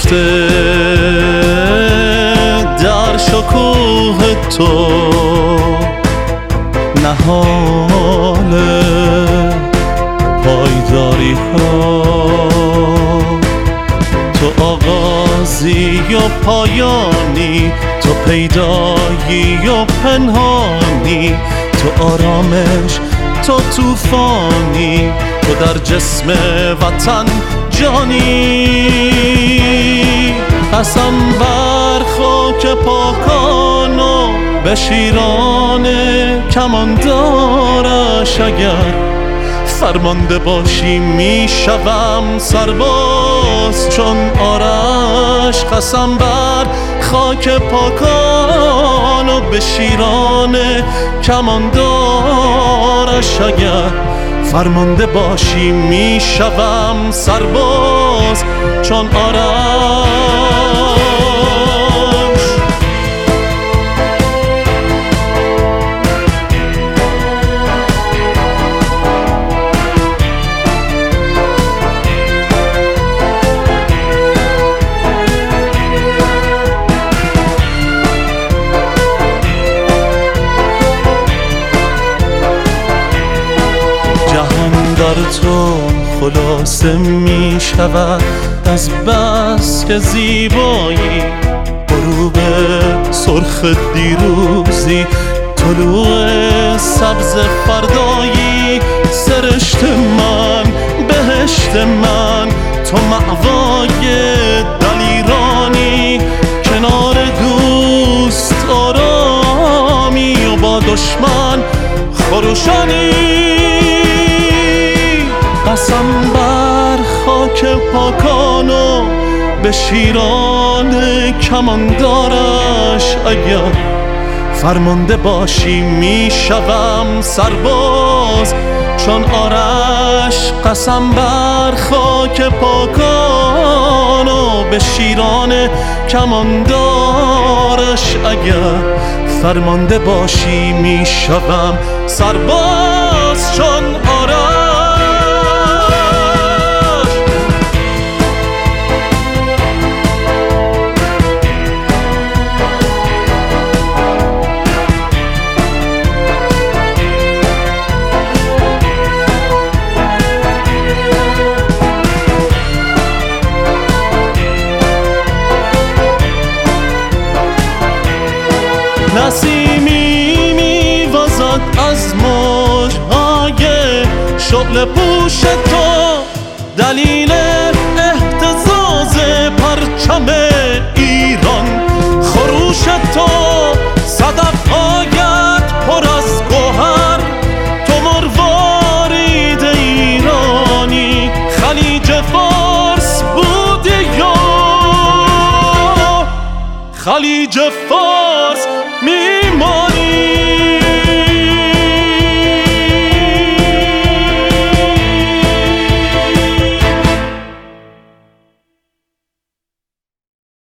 نشسته در شکوه تو نهال پایداری ها، تو آغازی و پایانی، تو پیدایی و پنهانی، تو آرامش، تو طوفانی، تو در جسم وطن جانی. قسم بر خاک پاکان و به شیران کماندارش، اگر فرمانده باشی میشوم سرباز چون آرش. قسم بر خاک پاکان و به شیران کماندارش، اگر فرمانده باشی میشوم سرباز چون آرش. در تو خلاصه می شود از بس که زیبایی، غروب سرخ دیروزی، طلوع سبز فردایی. سرشت من، بهشت من، تو مأوای دلیرانی، کنار دوست آرامی و با دشمن خروشانی. قسم بر خاک پاکان و به شیران کماندارش، اگر فرمانده باشی میشوم سرباز چون آرش. قسم بر خاک پاکان و به شیران کماندارش، اگر فرمانده باشی میشوم سرباز چون آرش. نسیمی میوزد از موجهای شعله پوش تو، دلیل اهتزاز پرچم ایران خروش تو. صدف‌هایت پر از گوهر، تو مروارید ایرانی، خلیج فارس بودی یا خلیج فارس میمانی.